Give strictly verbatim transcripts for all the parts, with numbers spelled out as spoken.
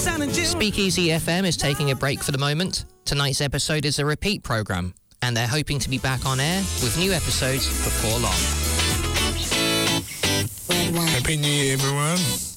Speakeasy F M is taking a break for the moment. Tonight's episode is a repeat programme, and they're hoping to be back on air with new episodes before long. Happy New Year, everyone.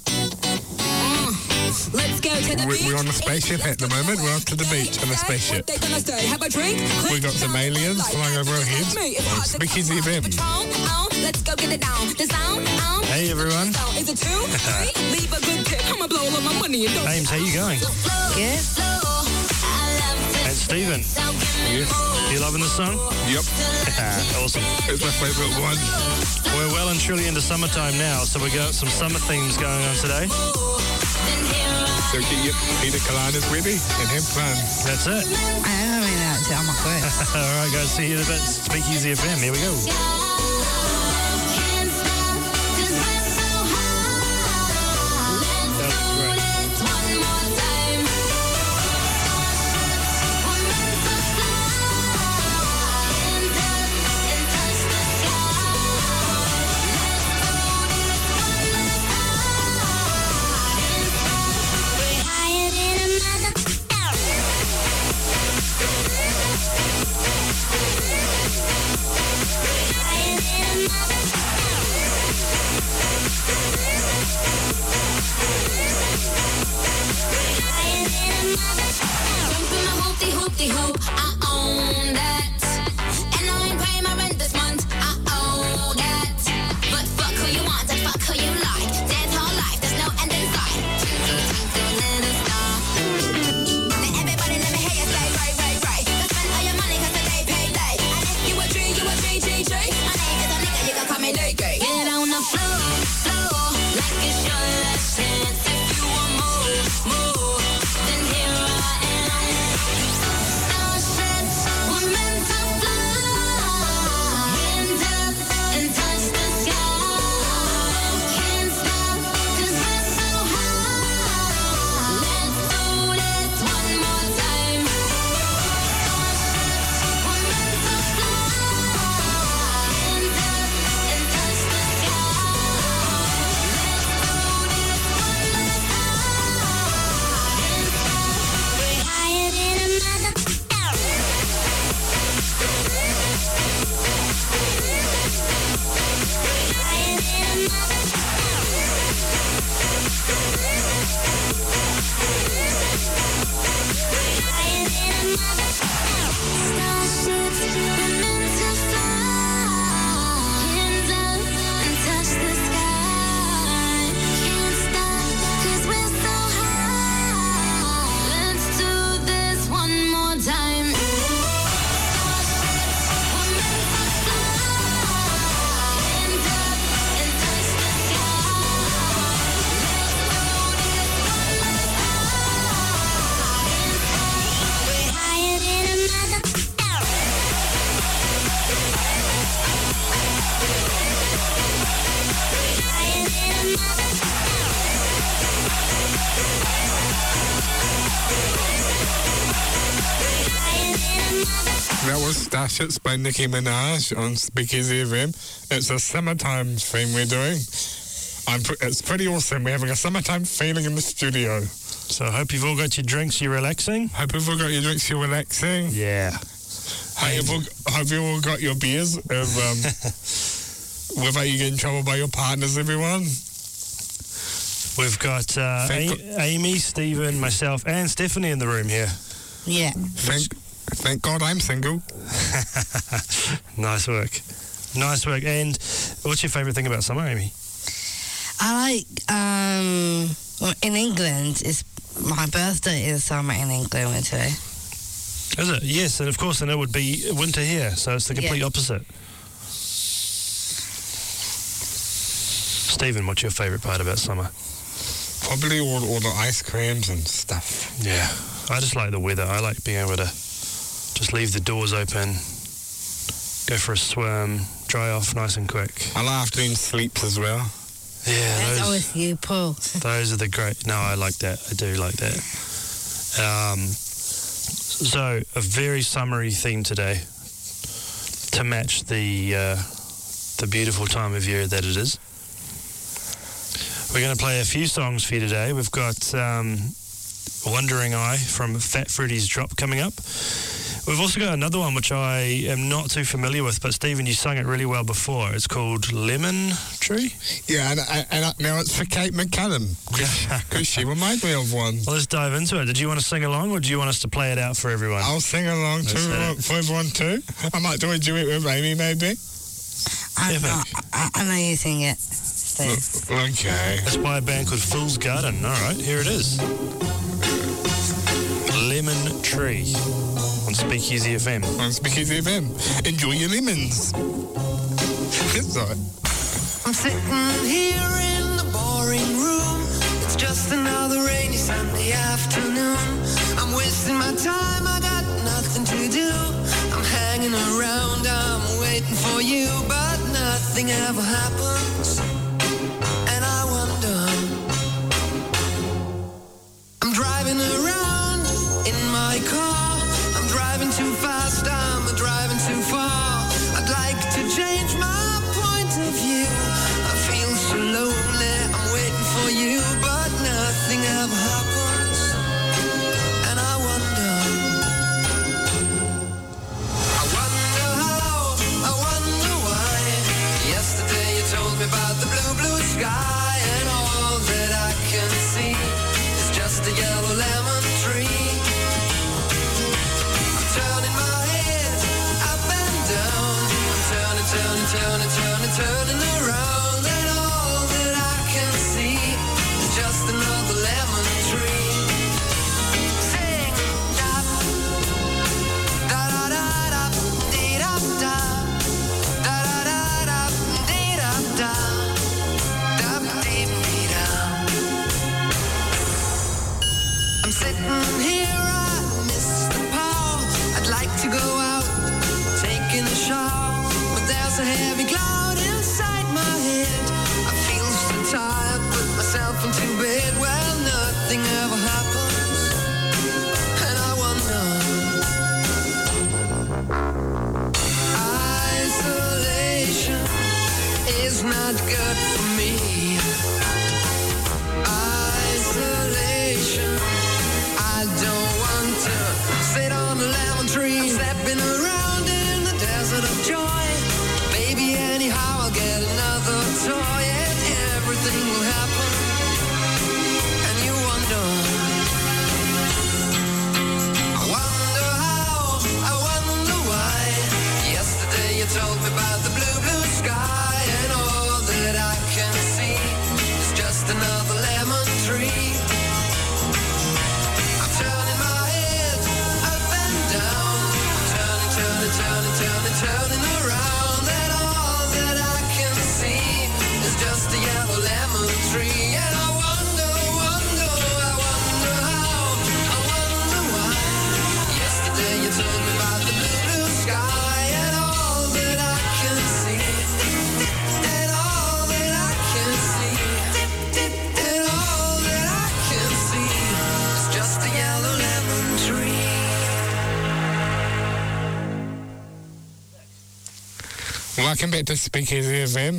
Let's go to the We're, beach. we're on a spaceship at the moment. We're off to the beach on a spaceship. What they gonna say? Have a drink? We got some aliens flying over our heads on Speakeasy F M. Let's go get it down. The sound. Hey everyone. Is it two? Three? Leave a good tip. I'ma blow all of my money and don't. James, how you going? Yeah. And Stephen. Yes. You loving the song? Yep. Awesome. It's my favourite one. We're well and truly into summertime now, so we got some summer themes going on today. So get your Peter Coladas ready and have fun. That's it. I don't mean that to my quick. All right, guys, see you in a bit. Speakeasy F M. Here we go. That was Starships by Nicki Minaj on Speakeasy F M. It's a summertime theme we're doing. I'm pr- it's pretty awesome. We're having a summertime feeling in the studio. So I hope you've all got your drinks, you're relaxing. Hope you've all got your drinks, you're relaxing. Yeah. Hey, you've all, hope you all got your beers. If, um, without you get in trouble by your partners, everyone. We've got uh, A- Amy, Stephen, myself, and Stephanie in the room here. Yeah. Thank, thank God I'm single. Nice work. Nice work. And what's your favourite thing about summer, Amy? I like, um, well, in England, it's, my birthday is summer in England today. Is it? Yes, and of course, and it would be winter here, so it's the complete Yeah. opposite. Stephen, what's your favourite part about summer? Probably all, all the ice creams and stuff. Yeah, I just like the weather. I like being able to just leave the doors open, go for a swim, dry off nice and quick. I like afternoon sleeps as well. Yeah, That's those, always you, Paul. those are the great... No, I like that. I do like that. Um, so, a very summery theme today to match the uh, the beautiful time of year that it is. We're going to play a few songs for you today. We've got um, Wandering Eye from Fat Freddy's Drop coming up. We've also got another one which I am not too familiar with, but Stephen, you sung it really well before. It's called Lemon Tree. Yeah, and, and, and now it's for Kate McCallum, because she reminded me of one. Well, let's dive into it. Did you want to sing along, or do you want us to play it out for everyone? I'll sing along Let's to hit uh, it. for everyone too. I might do a duet with Amy, maybe. I, Yeah, know, I, I know you sing it, Steve. Okay. It's by a band called Fool's Garden. All right, here it is. Lemon Tree on Speakeasy F M. On Speakeasy F M. Enjoy your lemons. Sorry. I'm sitting here in the boring room. It's just another rainy Sunday afternoon. I'm wasting my time, I got nothing to do. I'm hanging around, I'm waiting for you, but nothing ever happens. And I wonder, I'm driving around in my car. I'm driving too fast, I'm driving too far. I'd like to change my point of view. I feel so lonely, I'm waiting for you, but nothing ever happens. And I wonder, I wonder how, I wonder why. Yesterday you told me about the blue, blue sky, and all that I can see is just a yellow lemon tree. I'm turning my head up and down. I'm turning, turning, turning, turning, turning around, and all that I can see is just another lemon tree. Sing, da, da da da da, dee da da, da da da da, dee da da, da dee dee da. I'm sitting here, I miss the power. I'd like to go out, taking a shower, but there's a heavy cloud inside my head. I feel so tired, put myself into bed. Well, nothing ever happens, and I wonder. Isolation is not good for me. Isolation, I don't want to sit on a lemon tree. I'm stepping around in the desert of joy. Maybe anyhow I'll get another toy, and everything will happen. And you wonder, I wonder how, I wonder why. Yesterday you told me about the blue, blue sky, and all that I can see is just another lemon tree. I'm turning my head up and down. I'm turning, turning, turning, turning, turning around, and all that I can see is just a yellow lemon tree. And I wonder, wonder, I wonder how, I wonder why. Yesterday you told me about the blue, blue sky, and all that I can see, and all that I can see, and all that I can see is just a yellow lemon tree. Welcome back to Speakeasy F M.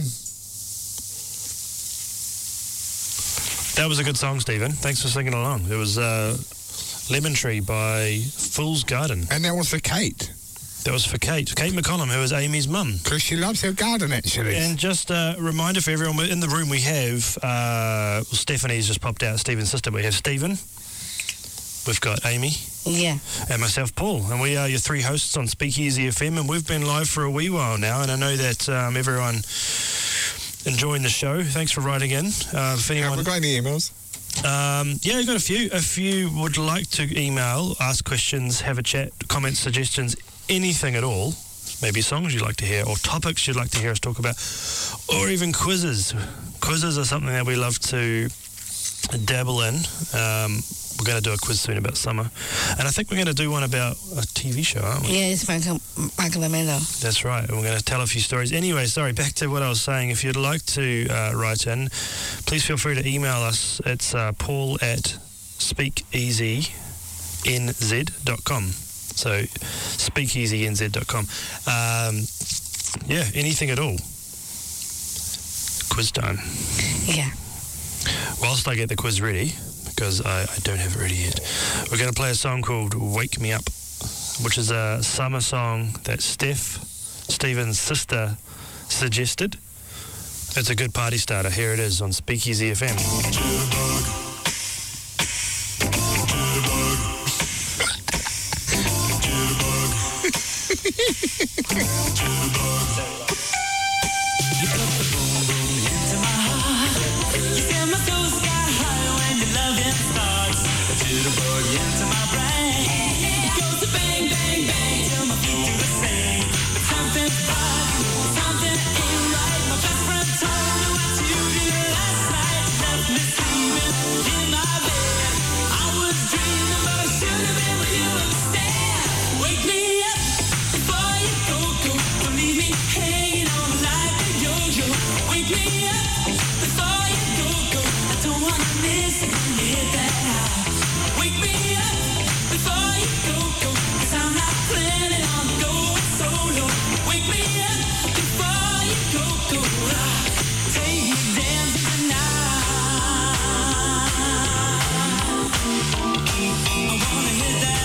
That was a good song, Stephen. Thanks for singing along. It was uh, Lemon Tree by Fool's Garden. And that was for Kate, That was for Kate. Kate McCollum, who is Amy's mum. because she loves her garden, actually. And just a reminder for everyone, in the room we have, uh, well, Stephanie's just popped out, Stephen's sister. We have Stephen, we've got Amy, Yeah. and myself, Paul. And we are your three hosts on Speakeasy F M, and we've been live for a wee while now, and I know that um, everyone enjoying the show. Thanks for writing in. Uh, if Have anyone... we got any emails? Um, yeah, we've got a few. If you would like to email, ask questions, have a chat, comments, suggestions, anything at all, maybe songs you'd like to hear or topics you'd like to hear us talk about, or even quizzes. Quizzes are something that we love to dabble in. Um, we're going to do a quiz soon about summer. And I think we're going to do one about a T V show, aren't we? Yeah, it's Michael, Michael Lamendo. That's right. And we're going to tell a few stories. Anyway, sorry, back to what I was saying. If you'd like to uh, write in, please feel free to email us. It's uh, paul at speakeasy n z dot com. So speakeasy n z dot com. Um, yeah, anything at all. Quiz time. Yeah. Whilst I get the quiz ready, because I, I don't have it ready yet. We're going to play a song called Wake Me Up, which is a summer song that Steph, Stephen's sister, suggested. It's a good party starter. Here it is on Speakeasy F M. You put the boom boom into my heart. You send my soul sky high when your loving starts. A jitterbug into my brain. It goes to bang, bang, bang till my feet do the same. But something's bugging, something ain't right. My best friend told me what you did last night. Left me sleeping in my bed. I was dreaming, but I should have been with you instead. Wake me up before you go, go. Don't leave me hanging on like a yo-yo. Wake me up before you go, go. I don't wanna miss it when you hit that high. Wake me up before you go, go. 'Cause I'm not planning on going solo. Wake me up before you go, go. Ah, take me dancing tonight. I wanna hit that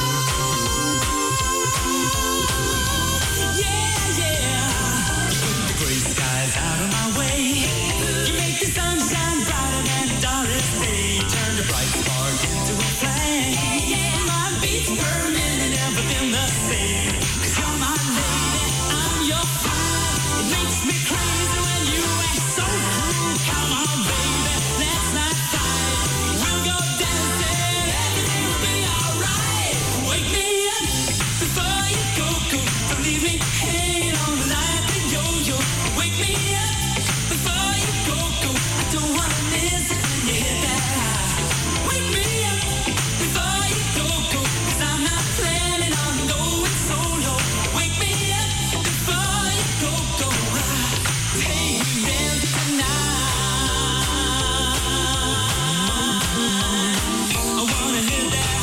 high. Yeah, yeah. Put the gray skies out of my way. You make the sunshine brighter than the darkest day. Turn the bright spark into a flame. My beats per minute never been the same. 'Cause you're my lady, I'm your fire. It makes me crazy when you act so cool. Come on, baby, let's not fight. We'll go dancing, everything will be alright. Wake me up before you go, go. Don't leave me hanging on like a yo-yo. Wake me up before you go, go. I don't wanna miss it when you hit that high. Wake me up before you go, go. 'Cause I'm not planning on going solo. Wake me up before you go, go. Ah, take me dancing tonight. I wanna hit that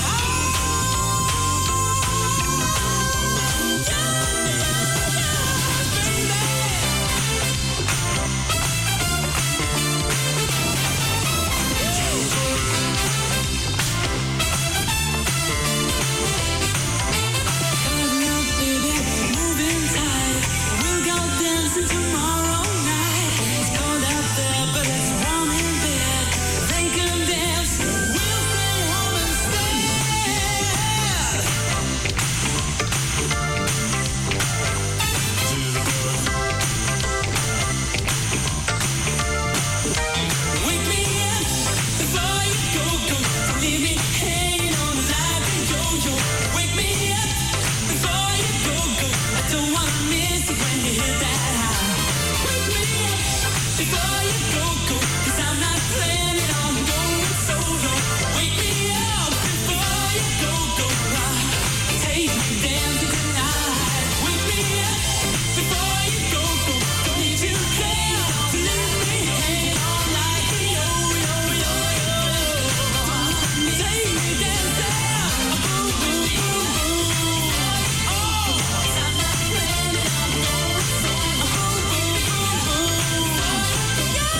baby, moving tight. We'll go dancing tomorrow night. It's cold out there, but it's warm in bed. They can dance. We'll stay home instead. Wake me up before you go, go. Don't leave me hanging on like a yo-yo. Wake me up before you go, go. I don't wanna miss it when you hit that high. Wake me up before you go, go. 'Cause I'm not planning on going solo. Wake me up before you go, go. Ah, take me dancing tonight. Wake me up before you go, go. Don't need you care to leave me hanging on like a yo-yo, yo-yo. Take me dancing. Boom, boom, boom, boom. Oh, 'cause I'm not planning on going solo. Boom, boom, boom, boom. Yeah,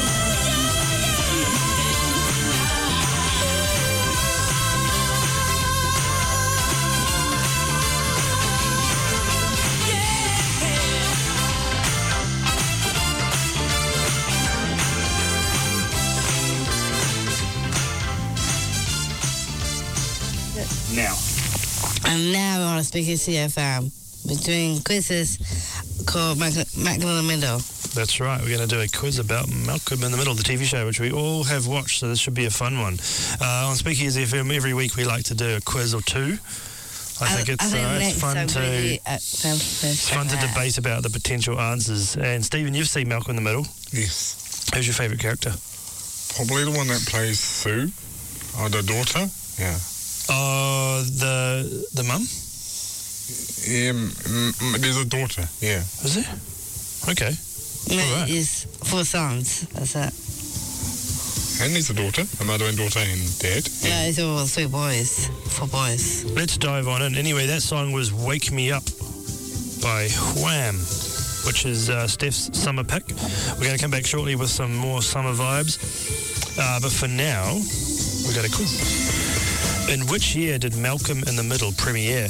Now. And now on Speakeasy F M, we're doing quizzes called Malcolm Malcolm in the Middle. That's right. We're going to do a quiz about Malcolm in the Middle, the T V show, which we all have watched, so this should be a fun one. Uh, on Speakeasy F M, every week we like to do a quiz or two. I think it's, I think uh, it's next fun I'm to really, uh, fun to it's fun to check that. debate about the potential answers. And Stephen, you've seen Malcolm in the Middle. Yes. Who's your favourite character? Probably the one that plays Sue, or the daughter. Yeah. Oh, the the mum? Yeah, m- m- there's a daughter. Yeah. Is there? Okay. No, Alright. it's four sons. That's it. And there's a daughter, a mother and daughter and dad. No, it's all three boys. Four boys. Let's dive on in. Anyway, that song was Wake Me Up by Wham, which is uh, Steph's summer pick. We're going to come back shortly with some more summer vibes. Uh, but for now, we got a quiz. In which year did Malcolm in the Middle premiere?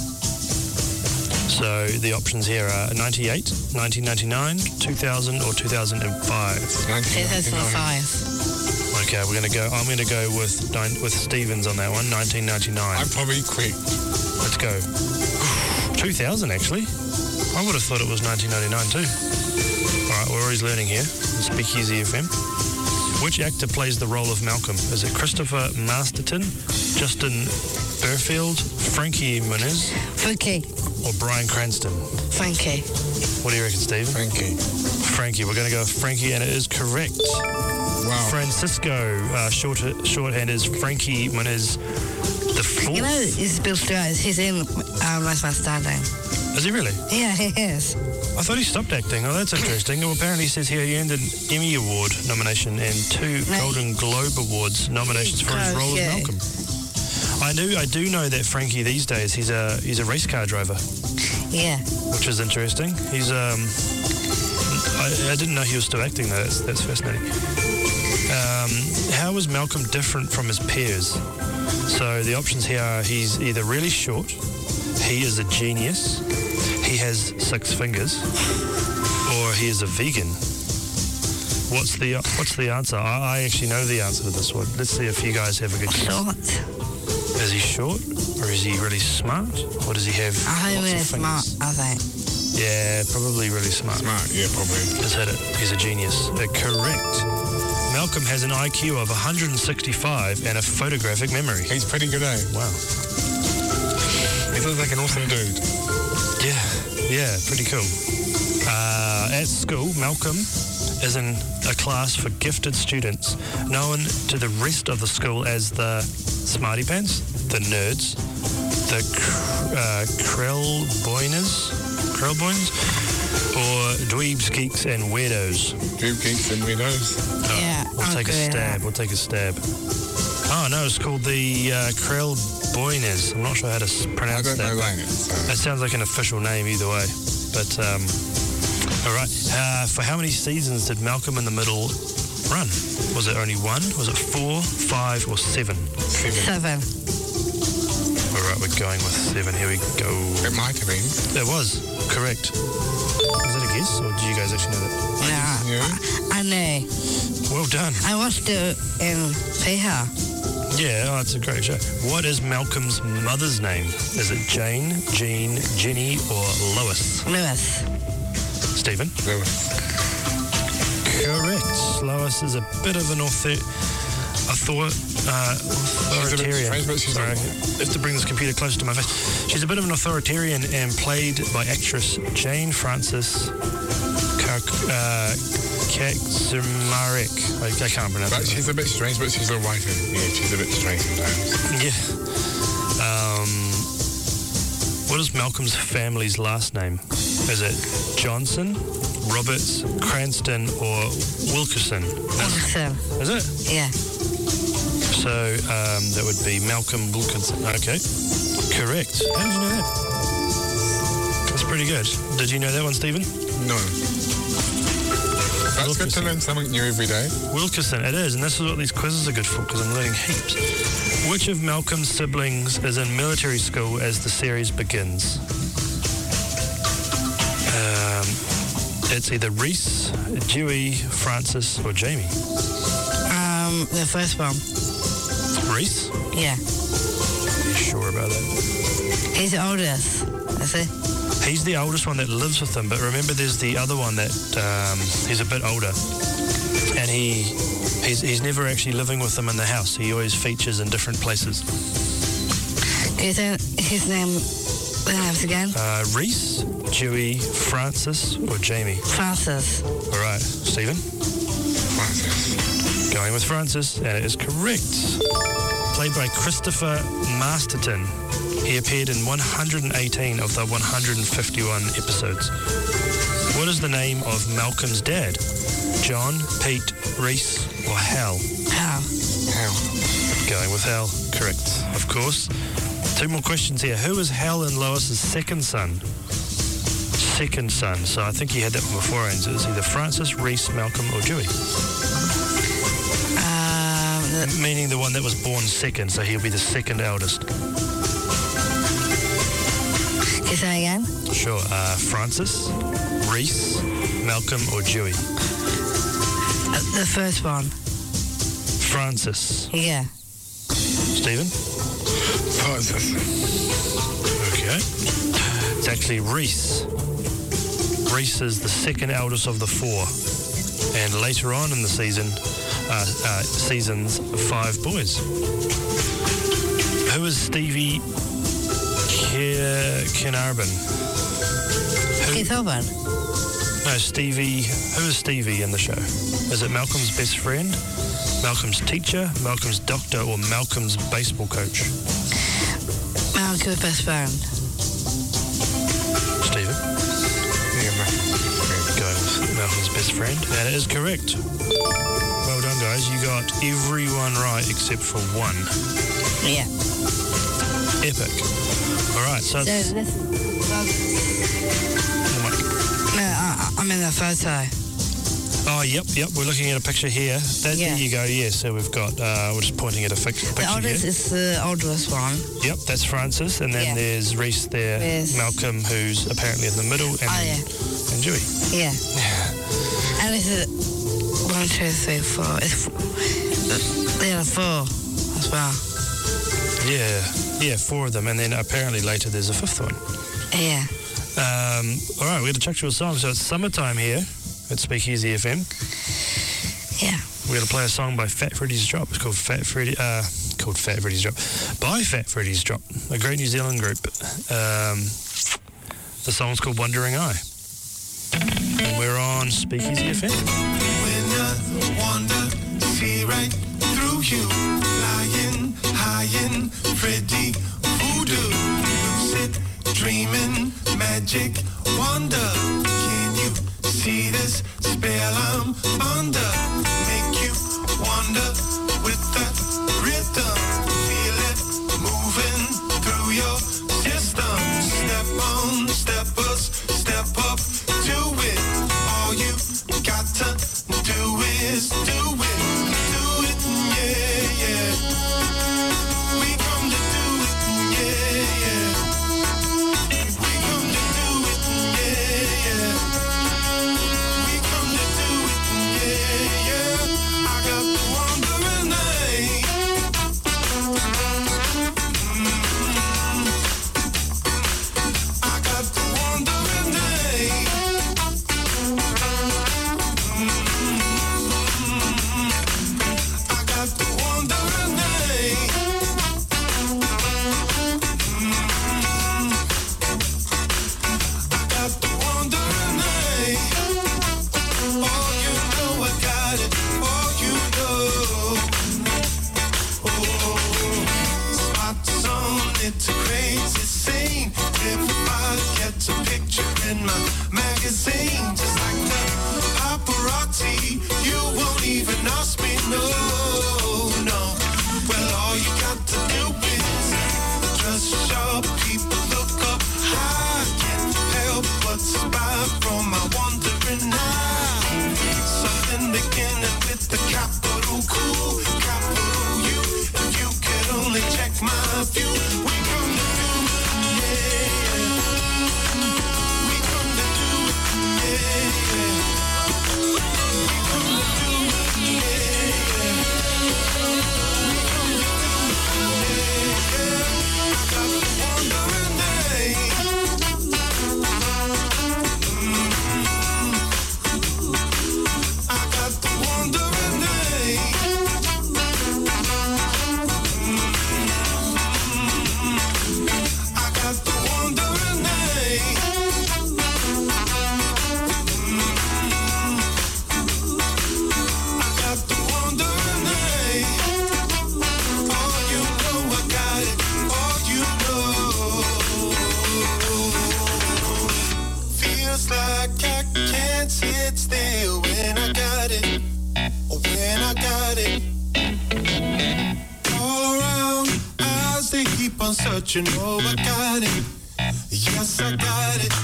So the options here are ninety-eight, nineteen ninety-nine, two thousand, or two thousand five. two thousand five. Okay, we're going to go. I'm going to go with nine, with Stevens on that one. nineteen ninety-nine. I'm probably quick. Let's go. two thousand actually. I would have thought it was nineteen ninety-nine too. All right, we're always learning here. Speakeasy F M. Which actor plays the role of Malcolm? Is it Christopher Masterton, Justin Burfield, Frankie Muniz, Frankie. or Bryan Cranston? Frankie. What do you reckon, Stephen? Frankie. Frankie. We're going to go with Frankie, and it is correct. Wow. Francisco, uh, short shorthand is Frankie Muniz the fourth. You know, it's Bill Stewart. He's in um, Last Man Standing. Is he really? Yeah, he is. I thought he stopped acting. Oh, that's interesting. Well, apparently it says here he earned an Emmy Award nomination and two No. Golden Globe Awards nominations for his role Okay. as Malcolm. I do, I do know that Frankie these days he's a he's a race car driver, Yeah. which is interesting. He's um, I, I didn't know he was still acting though. That's that's fascinating. Um, how was Malcolm different from his peers? So the options here are he's either really short, he is a genius, he has six fingers, or he is a vegan. What's the what's the answer? I, I actually know the answer to this one. Let's see if you guys have a good guess. Short. Is he short, or is he really smart, or does he have I think lots really of smart, fingers? I think. Yeah, probably really smart. Smart, yeah, probably. Let's hit it. He's a genius. Uh, correct. Malcolm has an I Q of one hundred sixty-five and a photographic memory. He's pretty good, eh? Wow. He looks like an awesome dude. Yeah, yeah, pretty cool. Uh, at school, Malcolm is in a class for gifted students, known to the rest of the school as the Smarty Pants, the Nerds, the cr- uh, Krellboiners, Krellboins, or Dweebs, Geeks, and Weirdos. Dream geeks and weirdos. Oh, Yeah, we'll I'll take a agree with stab. that. We'll take a stab. Oh no, it's called the uh, Krellboiners. I'm not sure how to s- I pronounce don't that. know but that. So. That sounds like an official name either way. But um, all right. Uh, for how many seasons did Malcolm in the Middle run? Was it only one? Was it four, five, or seven? Seven. Seven. All right, we're going with seven. Here we go. It might have been. It was correct. Is that a guess, or do you guys actually know that? Yeah. Yeah. I, I know. Well done. I watched it in Piha. Yeah, oh, it's a great show. What is Malcolm's mother's name? Is it Jane, Jean, Jenny, or Lois? Lewis. Stephen? Lewis. Correct. Lois is a bit of an author, author, uh, a bit authoritarian. strange, but she's Sorry, not- I have to bring this computer closer to my face. She's a bit of an authoritarian and played by actress Jane Frances Kak- uh, Kaczmarek. I, I can't pronounce But it. she's a bit strange, but she's all right. Yeah, she's a bit strange sometimes. Yeah. Um, what is Malcolm's family's last name? Is it Johnson, Roberts, Cranston, or Wilkerson? Wilson. Is it? Yeah. So um, that would be Malcolm Wilkinson. Okay. Correct. How did you know that? That's pretty good. Did you know that one, Stephen? No. That's good to Wilkerson. learn something new every day. Wilkerson, it is, and this is what these quizzes are good for, because I'm learning heaps. Which of Malcolm's siblings is in military school as the series begins? Um, it's either Reese, Dewey, Francis, or Jamie. Um, the first one. Reese? Yeah. Are you sure about that? He's the oldest. Is he? He's the oldest one that lives with them, but remember there's the other one that um, he's a bit older, and he he's, he's never actually living with them in the house. He always features in different places. Is that his name? The names again? Uh, Reese, Dewey, Francis, or Jamie? Francis. All right, Stephen? Francis. Going with Francis, and it is correct. Played by Christopher Masterton. He appeared in one hundred eighteen of the one hundred fifty-one episodes. What is the name of Malcolm's dad? John, Pete, Reese, or Hal? How? How? Going with Hal. Correct, of course. Two more questions here. Who is Hal and Lois's second son? Second son. So I think he had that one beforehand. It was either Francis, Reese, Malcolm, or Dewey. Um, the, Meaning the one that was born second, so he'll be the second eldest. can you say again? Sure. Uh, Francis, Reese, Malcolm, or Dewey? Uh, the first one. Francis. Yeah. Stephen? Francis. Okay. It's actually Reese. Reese is the second eldest of the four. And later on in the season, uh, uh, seasons, five boys. Who is Stevie Carnarvon? Keith Urban. No, Stevie. Who is Stevie in the show? Is it Malcolm's best friend, Malcolm's teacher, Malcolm's doctor, or Malcolm's baseball coach? Malcolm's best friend. Stephen? Yeah, Malcolm. Go with Malcolm's best friend. That is correct. Well done, guys. You got everyone right except for one. Yeah. Epic. All right, so So it's... this Oh, no, I, I'm in the photo. oh, yep, yep. We're looking at a picture here. That, Yeah. There you go, yeah. So we've got... Uh, we're just pointing at a fix, picture The oldest here. is the oldest one. Yep, that's Francis. And then Yeah. there's Reese there, There's- Malcolm, who's apparently in the middle, and, Oh, yeah. and Dewey. Yeah. And this is one, two, three, four. It's four. There are four as well. Yeah, yeah, four of them. And then apparently later there's a fifth one. Yeah. Um, all right, we're going to chuck you a song. So it's summertime here at Speakeasy F M. Yeah. We're going to play a song by Fat Freddy's Drop. It's called Fat Freddy, uh, called Fat Freddy's Drop. By Fat Freddy's Drop, a great New Zealand group. Um, the song's called Wandering Eye. And we're on Speakeasy F M. When I wander, see right through you, lying high in Freddy voodoo, lucid dreaming, magic wonder. Can you see this spell I'm under? Make you wonder with the rhythm, feel it moving through your system. Step on, steppers, step up to it. All you got to do is do it, do it, yeah, yeah. We come to do it, yeah, yeah. We come to do it, yeah, yeah. We come to do it, yeah, yeah. I got the wandering eye. Mm. I got the wandering eye. I got the wandering eye. I got the wandering eye. Oh, you know I got it. Oh, you know. Oh, spots on it's a crazy scene. Everybody gets a picture in my magazine, just like the paparazzi. You won't even ask me, no, no. Well, all you got to do is just sharp, people look up high. Can't help but spy from my wandering eye. Something beginning with the capital cool, capital U. If you could only check my view, we come to do it, yeah. We come to do it, yeah. We come to do it, yeah. We come to do it, yeah. I got the wandering eye. I got the wandering eye. I got the wandering eye. I got the wandering eye. Oh, you know I got it. Oh, you know. Feels like I can't sit still when I got it. When I got it. All around, eyes they keep on searching. Oh, I got it. Yes, I got it.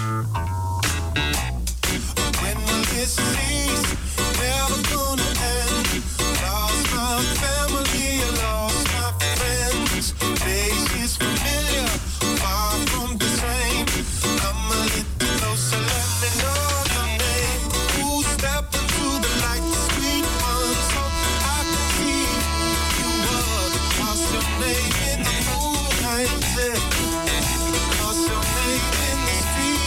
When will it cease? Never gonna end. Lost my family mindset. Cause you're made in the street,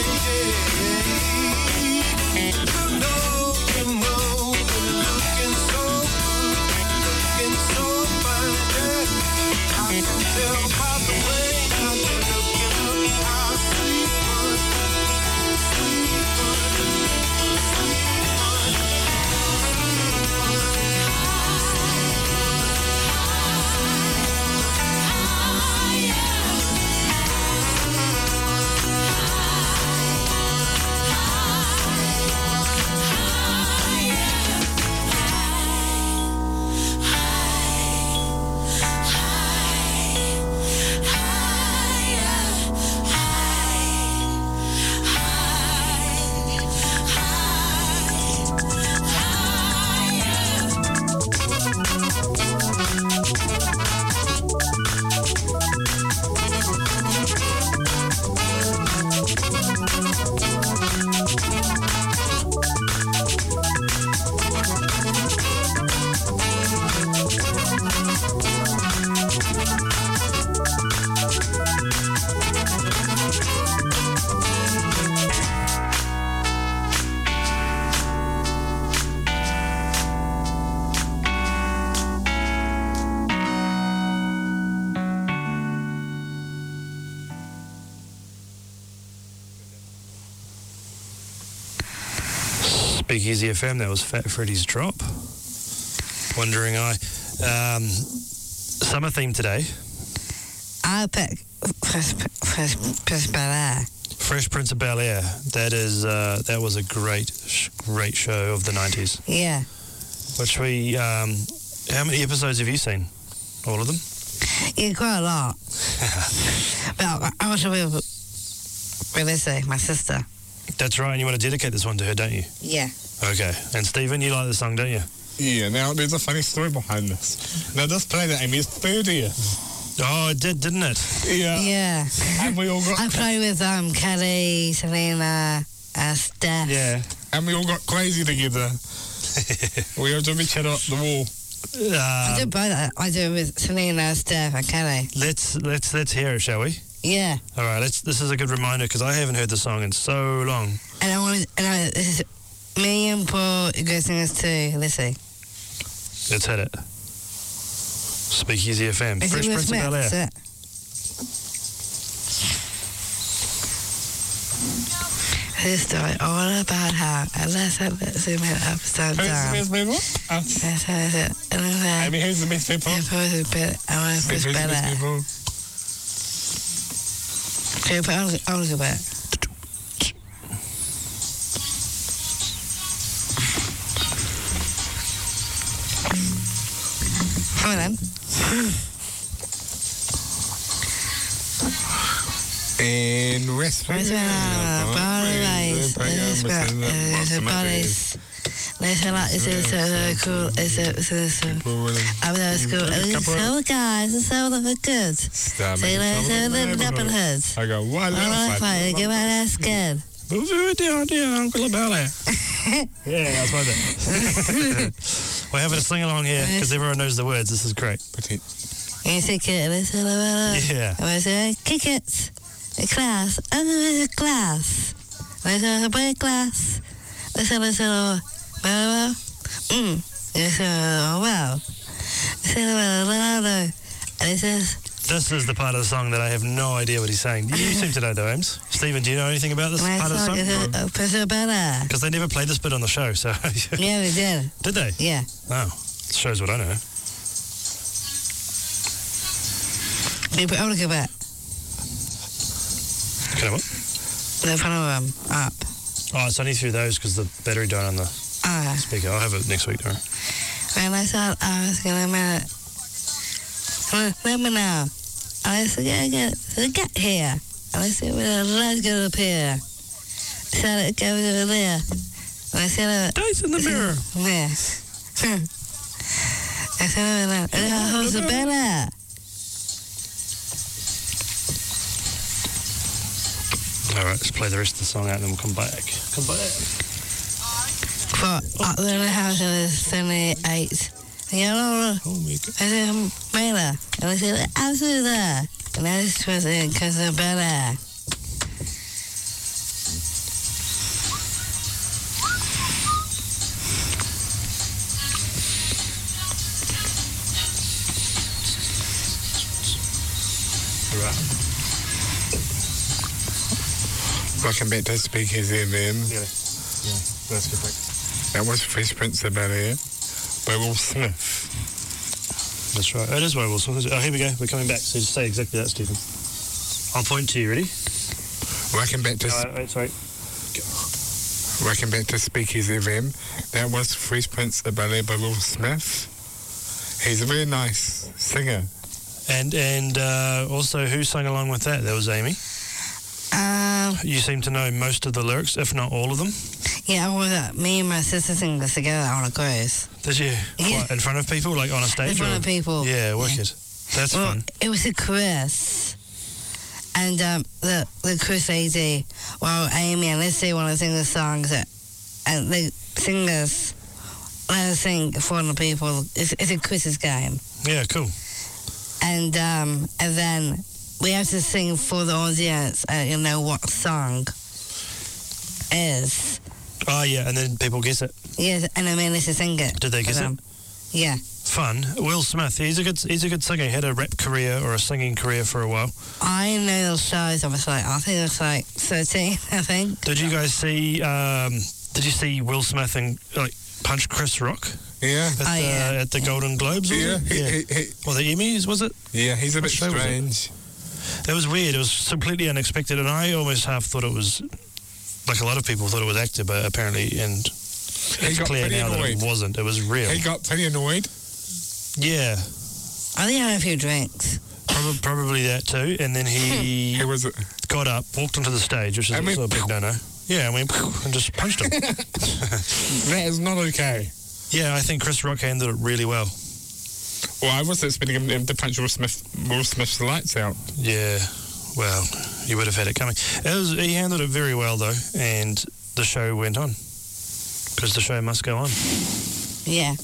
yeah. You know, you know, you're looking so good, looking so fine, yeah. I can tell by the way how you're looking up, how sweet one, sweet one, sweet Speakeasy F M, that was Fat Freddy's Drop. Wondering I. Um, summer theme today. I pick Fresh, Fresh, Fresh Bel Air. Fresh Prince of Bel Air. That is, uh, that was a great, sh- great show of the nineties. Yeah. Which we, um, how many episodes have you seen? All of them? Yeah, quite a lot. But I, I watched it with, with Lizzie, my sister. That's right, and you want to dedicate this one to her, don't you? Yeah. Okay. And Stephen, you like the song, don't you? Yeah, now there's a funny story behind this. Now this played at Amy's thirtieth. Oh, it did, didn't it? Yeah. Yeah. And we all got I play with um Kelly, Selena, uh, Steph. Yeah. and we all got crazy together. We all did each other up the wall. I Um, do both. I- I do it with Selena, Steph, and Kelly. let's let's let's hear it, shall we? Yeah. All right. Let's. This is a good reminder because I haven't heard the song in so long. And I want to, and I, this is me and Paul go sing this too. Let's see. Let's hit it. Speakeasy F M. Is Fresh it Will Prince of Smith? Bel Is Air. it? This story all about how unless I zoom it upside Who's the down. best people? Us. That's how it is. And then Amy, who's the best people? I put a bit. I want to Who's push the better. best people? So you put on, on a bit. Come on then. And rest. Where's my body lights? This is bodies. Listen like this is so cool. It's so so so. I'm at school. It's so guys. It's so look good. Say let's live up in hoods. I go, what? I like fight. Get my ass scared. Move it down, down, Uncle Bel Air. Yeah, that's my bit. We're having a sing along here because everyone knows the words. This is great. You say kid. Listen about it. Yeah. I say kick it. A class. I'm in class. Listen a break class. Listen listen. Well, well. Mm. Listen well. Listen well. And it says. This is the part of the song that I have no idea what he's saying. You seem to know though, Ames. Stephen, do you know anything about this My part of the song song? is a person better. Because they never played this bit on the show, so... Yeah, we did. Did they? Yeah. Oh, shows what I know. You put, I want to go back. Can I what? The front of them up. Oh, it's only through those because the battery died on the Ah. speaker. I'll have it next week, don't worry. When I thought I was gonna make it. Let me know. I said, yeah, get, get here. And I said, well, let's go up here. Said it goes over there. And I said, Dice in the mirror. yeah. I said, well, how's the better? All right, let's play the rest of the song out and then we'll come back. Come back. For up there in the house, it was seventy-eight. Yeah, no, Oh, my God. I said, Mela. And I said, I'll do that. And this was it because of better. Right. Welcome back to Speakers F M. Yeah. Yeah. That's good. Thanks. That was Fresh Prince of Bel-Air by Will Smith. That's right. It is where Will Smith is. Oh, here we go. We're coming back. So just say exactly that, Stephen. I'll point to you. Ready? Welcome back to No, wait, sorry. Welcome back to Speakers F M. That was Fresh Prince of Bel-Air by Will Smith. He's a very nice singer. And and uh, also, who sang along with that? That was Amy. Um, You seem to know most of the lyrics, if not all of them. yeah, I was, uh, me and my sister sing this together on a cruise. Did you? Yeah. What, in front of people, like on a stage? In front or- of people. Yeah, wicked. That's Well, fun. it was a cruise. And um, the the cruise lady, well, Amy and Lizzie want to sing the songs, that, and the singers let us sing for the people. It's, it's a quizzes game. Yeah, cool. And um, and then we have to sing for the audience, uh, you know, what song is. Oh, yeah, and then people guess it. Yes, and I mean, let's sing it. Did they guess for it? them. Yeah. Fun. Will Smith, he's a good he's a good singer. He had a rap career or a singing career for a while. I know those shows. I was like, I think it was like thirteen, I think. Did you guys see, um, did you see Will Smith and, like, punch Chris Rock Yeah. at, Oh, the, yeah. at the Golden Globes? was Yeah. it? He, yeah. he, he, Or the Emmys, was it? yeah, he's a bit What show was it? strange. It was weird. It was completely unexpected, and I almost half thought it was, like a lot of people thought it was acted, but apparently, and it's got clear pretty now that it annoyed. wasn't. It was real. He got pretty annoyed. Yeah, I think I had a few drinks. prob- probably that too. And then he He was. got up, walked onto the stage, which is I mean, a big no-no. Yeah, I mean, and just punched him. That is not okay. Yeah, I think Chris Rock handled it really well. Well, I was expecting him him to punch Will Smith, Will Smith's lights out. Yeah, well, you would have had it coming. It was, he handled it very well, though, and the show went on. Because the show must go on. Yeah.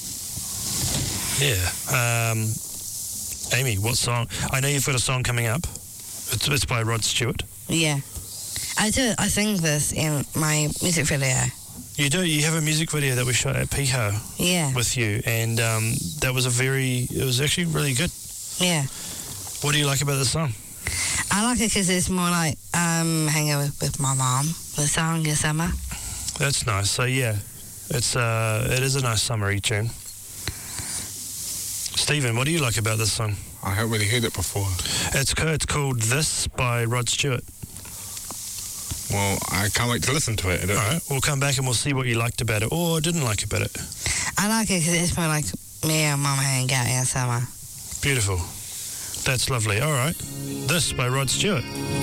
Yeah. Um, Amy, what song? I know you've got a song coming up. It's, it's by Rod Stewart. Yeah. I do. I sing this in my music video. You do. You have a music video that we shot at Piho Yeah. with you, and um, that was a very. It was actually really good. Yeah. What do you like about the song? I like it because it's more like um, hanging out with, with my mom. The song is summer. That's nice. So yeah, it's uh, it is a nice summery tune. Stephen, what do you like about this song? I haven't really heard it before. It's co- it's called "This" by Rod Stewart. Well, I can't wait to listen to it. All right, we'll come back and we'll see what you liked about it or didn't like about it. I like it because it's more like me and mom hanging out in summer. Beautiful. That's lovely. All right, "This" by Rod Stewart.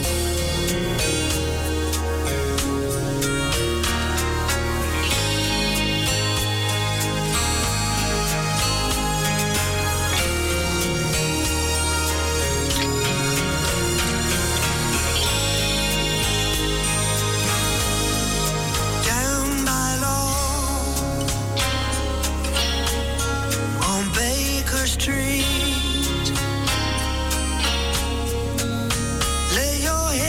Down by law on Baker Street, lay your head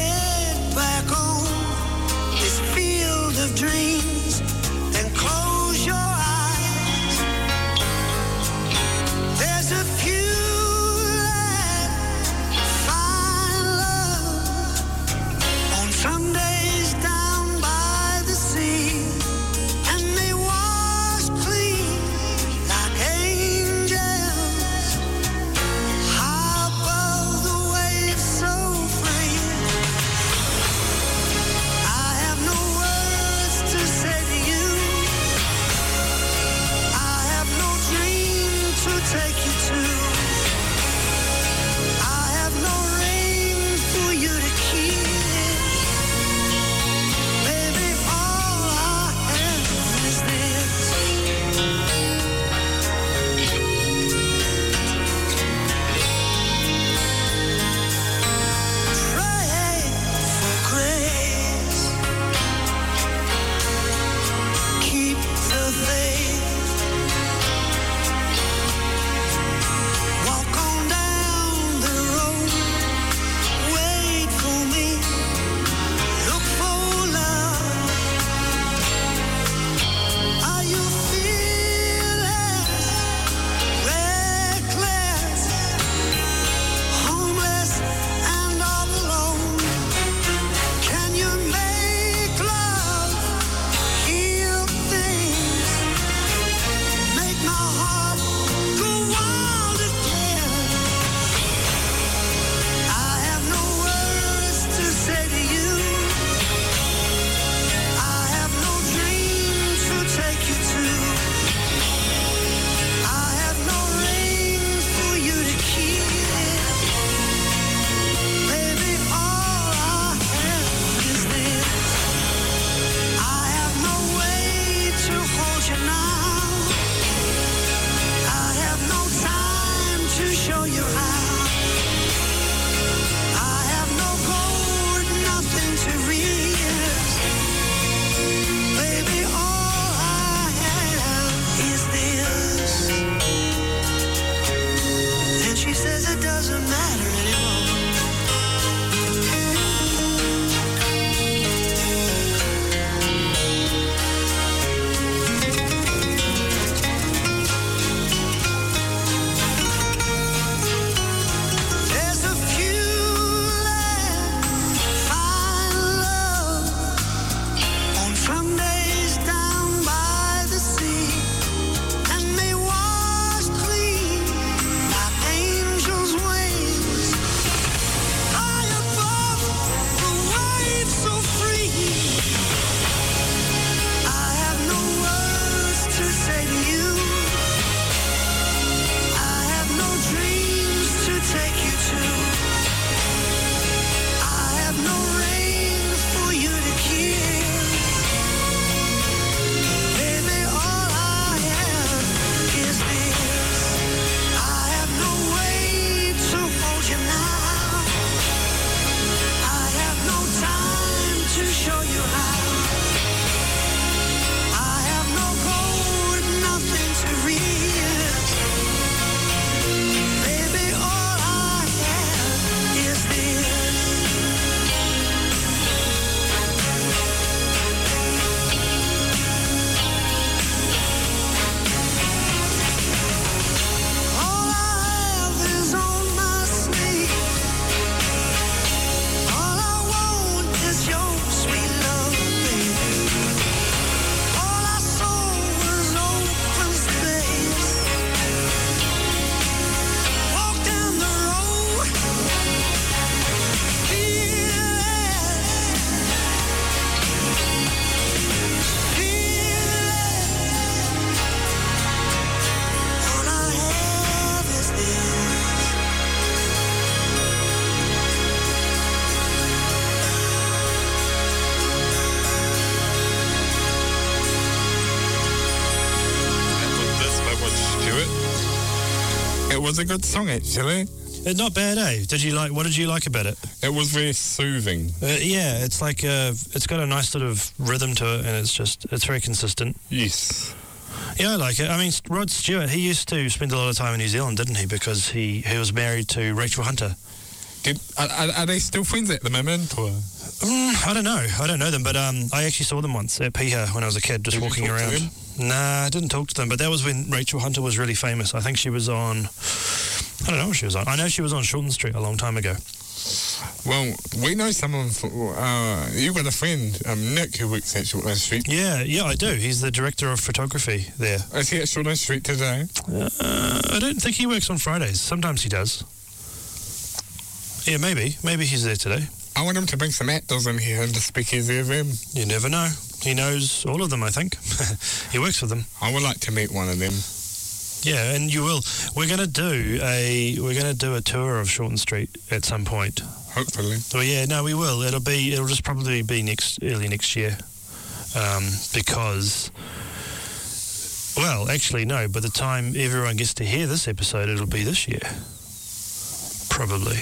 was a good song, actually. Uh, not bad, eh? Did you like? What did you like about it? It was very soothing. Uh, yeah, it's like uh, it's got a nice sort of rhythm to it, and it's just it's very consistent. Yes. Yeah, I like it. I mean, Rod Stewart, he used to spend a lot of time in New Zealand, didn't he? Because he, he was married to Rachel Hunter. Did, are, are are they still friends at the moment? Or? Mm, I don't know. I don't know them, but um, I actually saw them once at Piha when I was a kid, just Did you walking talk to around. them? Nah, I didn't talk to them, but that was when Rachel Hunter was really famous. I think she was on... I don't know what she was on. I know she was on Shorten Street a long time ago. Well, we know someone. For, uh, you've got a friend, um, Nick, who works at Shortland Street. Yeah, yeah, I do. He's the director of photography there. Is he at Shortland Street today? Uh, I don't think he works on Fridays. Sometimes he does. Yeah, maybe. Maybe he's there today. I want him to bring some actors in here into Speakeasy F M. You never know. He knows all of them, I think. He works with them. I would like to meet one of them. Yeah, and you will. We're going to do a we're going to do a tour of Shorten Street at some point. Hopefully. Well, yeah, no, we will. It'll be it'll just probably be next early next year, um, because. Well, actually, no. By the time everyone gets to hear this episode, it'll be this year, probably.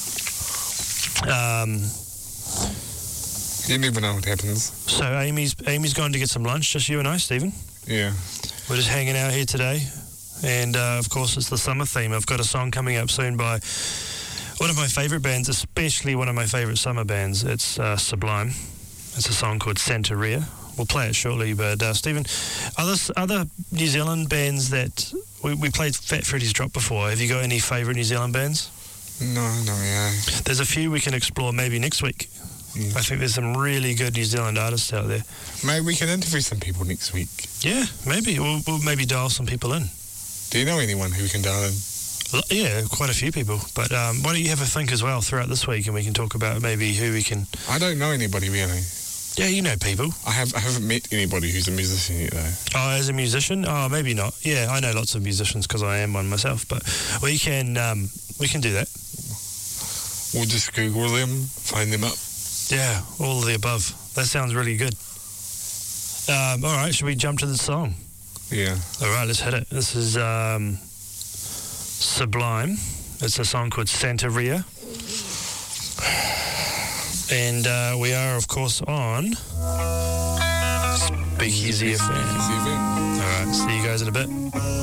Um, you never know what happens. So Amy's Amy's gone to get some lunch. Just you and I, Stephen. Yeah. We're just hanging out here today. And, uh, of course, it's the summer theme. I've got a song coming up soon by one of my favourite bands, especially one of my favourite summer bands. It's uh, Sublime. It's a song called Santeria. We'll play it shortly. But, uh, Stephen, other, other New Zealand bands that... We, we played Fat Freddy's Drop before. Have you got any favourite New Zealand bands? No, no, yeah. There's a few we can explore maybe next week. Yeah. I think there's some really good New Zealand artists out there. Maybe we can interview some people next week. Yeah, maybe. We'll, we'll maybe dial some people in. Do you know anyone who we can dial in? L- Yeah, quite a few people. But um, why don't you have a think as well throughout this week, and we can talk about maybe who we can... I don't know anybody, really. Yeah, you know people. I have I haven't met anybody who's a musician yet, though. Oh, as a musician? Oh, maybe not. Yeah, I know lots of musicians because I am one myself. But we can um, we can do that. We'll just Google them, find them up. Yeah, all of the above. That sounds really good. Um, all right, should we jump to the song? Yeah. All right, let's hit it. This is um, Sublime. It's a song called Santeria. And uh, we are, of course, on Speakeasy F M. All right, see you guys in a bit.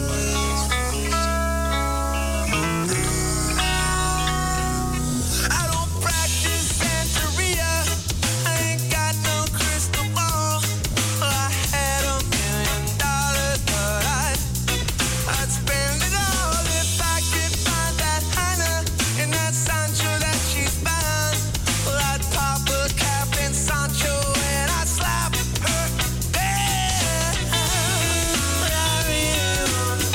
I don't practice Santeria. I ain't got no crystal ball. Well, I had a million dollars, but I'd, I'd spend it all if I could find that Hannah in that Sancho that she's found. Well, I'd pop a cap in Sancho and I'd slap her down. But I really want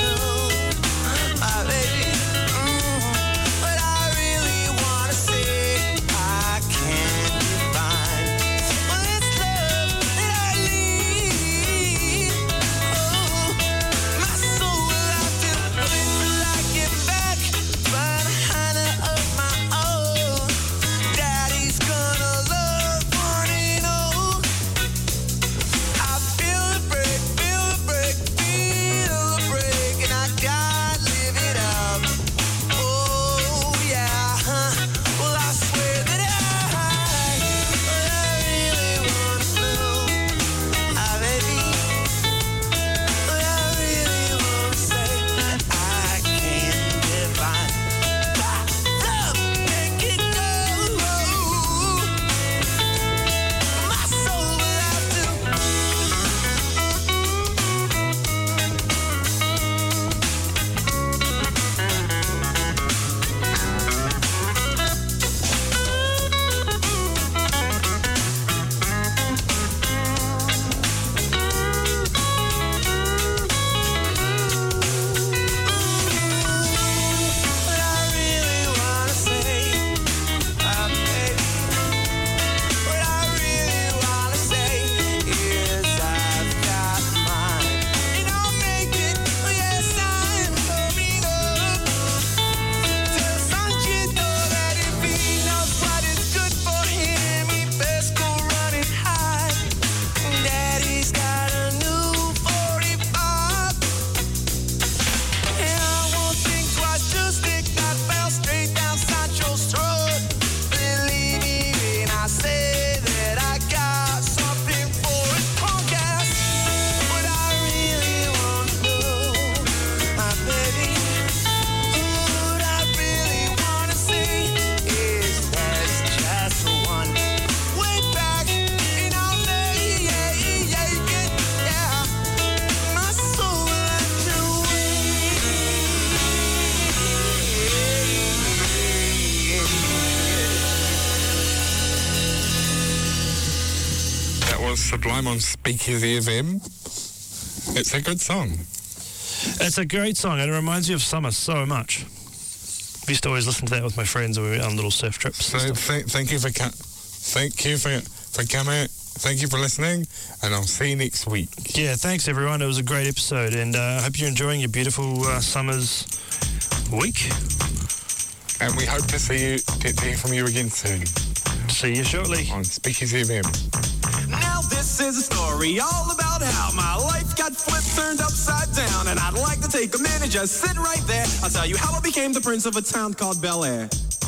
was Sublime on Speakeasy F M. It's a good song. It's a great song, and it reminds me of summer so much. I used to always listen to that with my friends when we went on little surf trips. So th- thank you for co- thank you for for coming. Thank you for listening, and I'll see you next week. Yeah, thanks everyone. It was a great episode, and uh, I hope you're enjoying your beautiful uh, summer's week. And we hope to see you, get to hear from you again soon. See you shortly on Speakeasy F M. Now this is a story all about how my life got flipped, turned upside down, and I'd like to take a minute, just sit right there. I'll tell you how I became the prince of a town called Bel Air.